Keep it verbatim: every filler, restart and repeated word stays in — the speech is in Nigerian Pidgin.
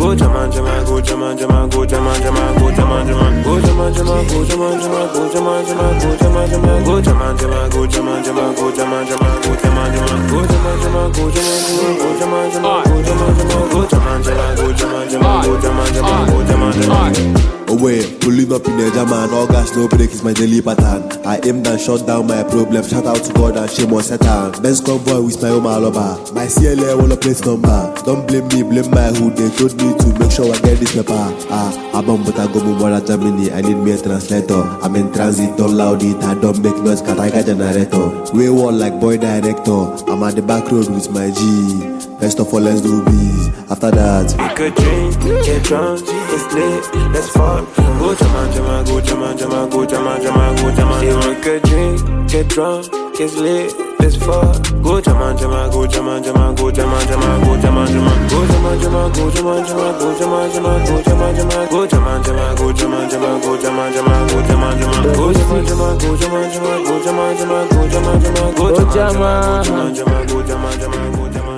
Go jama jama, go jama jama, go jama jama, go jama jama, go jama jama, go jama jama, go jama jama, go jama jama, go jama jama, go jama jama, go jama jama, go jama jama, go jama jama, go jama jama, go jama jama, go jama jama, go jama jama, go jama jama, go jama jama, go jama jama. Oh wait, pulling up in the German, all gas, no break is my daily pattern. I aimed and shut down my problem. Shout out to God and shame on Satan. Benz convoy with my own maloba. My C L A wanna place number. Don't blame me, blame my hood. They told me to make sure I get this paper. Ah, I'm but I go more Germany. I need me a translator. I'm in transit, don't loud it. I don't make noise, cause I got generator. We war like boy director. I'm at the back road with my G. First of all, let's do biz. After that, we could drink, get drunk, get lit, let's fuck. Go jama jama, go jama jama, go jama jama, go jama jama. We could drink, get drunk, get lit, let's fuck. Go jama jama, go jama jama, go jama jama, go jama jama, go jama jama, go jama jama, go jama jama, go jama jama, go jama jama, go jama jama, go jama jama, go jama jama, go jama jama, go jama jama, go jama jama, go jama jama, go jama jama, go jama jama, go jama jama, go jama.